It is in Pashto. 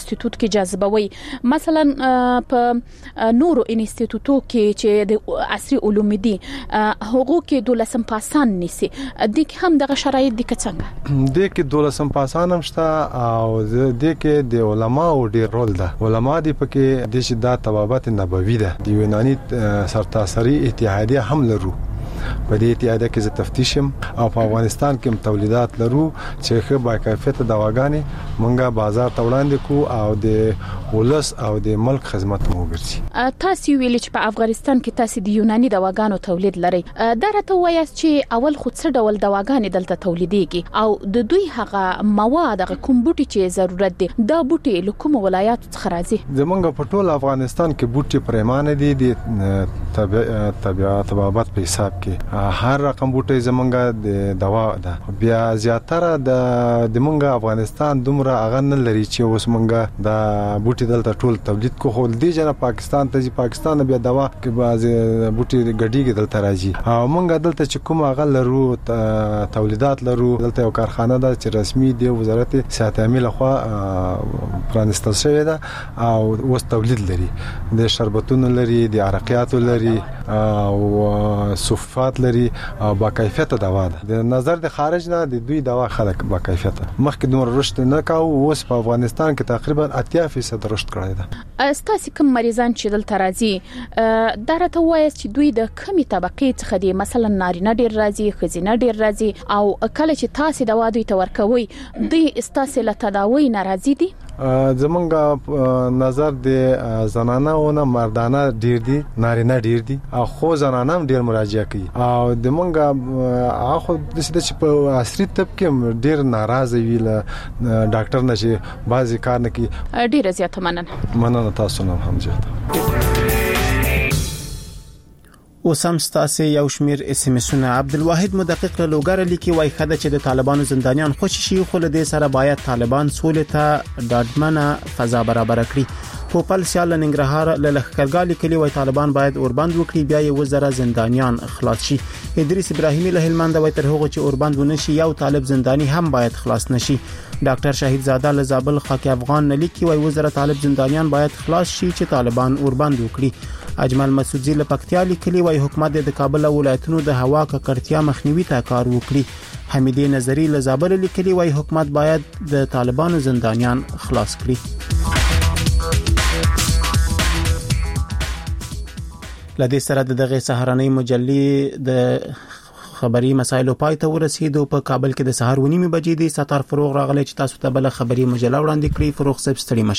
انسټیټیوټ کې جذبوي. مثلا په نورو انسټیټیوټو کې چې د عصري علوم دي هغه کې 12 پاسان نيسي د هم دغه شرایط دي څنګه د کې 12 پاسان هم شته او د کې د علماو ډیر رول ده. علما دي پکې د شدت طبابت نبوي ده د یوناني سرتاسري اتحادیه هم لرو. په دې اتحادیه کې زه تفتیشم او په افغانستان کې تولیدات لرو چې ښه با کیفیت دواګانې مونږه بازار ته وړاندې کو او د ولس او د ملک خدمت مو وکړي. تاسو ویل چې په افغانستان کې تاسو د یوناني دواګانو تولید لري. دا راته وایي چې اول خو څه ډول دواګانې دلته تولیدېږي او د دوی هغه مواد هغه کوم بوټي چې ضرورت دي دا بوټي له کوم ولایت څخه راځي؟ زمونږ په ټول افغانستان کې بوټي پرېمانه دي د طبابت په حساب کې هر رقم بوټي زمونږ د دوا ده. بیا زیاتره د مونږ افغانستان دومره اغه نه لري چې اوس مونږ د بوټي دلته ټول تولید کو خو د جنا پاکستان ته پاکستان بیا دوا کې باز بوټي ګډیږي دلته راځي او مونږ دلته چې کوم اغه لرو تولیدات لرو. دلته یو کارخانه ده چې رسمي دی وزارت صحت عامه لخوا پرانستل شوی ده او اوس تولید لري. د شربتونو لري، د عرقیاتو لري او صفات لري او با کیفیت دوا ده. د نظر د خارج نه د دوی دوا خلک با کیفیت مخکې نور رشد نه کاوه اوس په افغانستان کې تقریبا 80% رشد کړی ده. استاسي کوم مریضان چې دلته راځي دا راته وایي چې دوی د کمی طبقه څخه دي مثلا نارینه ډیر راځي خزینه ډیر راځي او کله چې تاسو دوا دوی ته ورکوي دوی استاسي له تداوی ناراضي دي؟ زمونږ نظر د زنانه او مردانه ډیر دي نارینه ډیر دي او خو زنانه هم ډیر مراجعه کوي او د مونږه اخو د چې په عصري طب کې ډیر ناراضه وی له ډاکټر نشي بعضی کار نه کوي. ډیر زیاته مننه تاسو نه هم زیاته. اوسم ستاسو یو شمیر اس ام اسونه عبدالواحد مدقق له لوګر لیکي وای خدای چې د طالبانو زندانیان خوشی شي خو له دې سره باید طالبان سولې ته ډاډمنه فضا برابر کړي. پوپل سیال ننګرهار له لخرګالي کلی وای طالبان باید اوربند وکړي بیا یې وزره زندانیان خلاص شي. ادریس ابراهیمی له هلمند وای تر هغه چې اوربند ونشي یو طالب زندانی هم باید خلاص نشي. ډاکټر شهید زاده له زابل خاک افغان لیکي وای وزره طالب زندانیان باید خلاص شي چې طالبان اوربند وکړي. اجمل مسعودی له پکتیا لیکلي وای حکومت د کابل ولایتونو د هوا ککړتیا مخنیوي ته کار وکړي. حمیدی نظری له زابل لیکلي وای حکومت باید د طالبانو زندانیان خلاص کړي. لدې سره دغه سهارنۍ مجلې د خبري مسایلو پای ته ورسېدو. په کابل کې د سهار 9:30 بجې د ستار فروغ راغلی چې تاسو ته بل خبري مجله وړاندې کړي. فروغ صاحب ستړي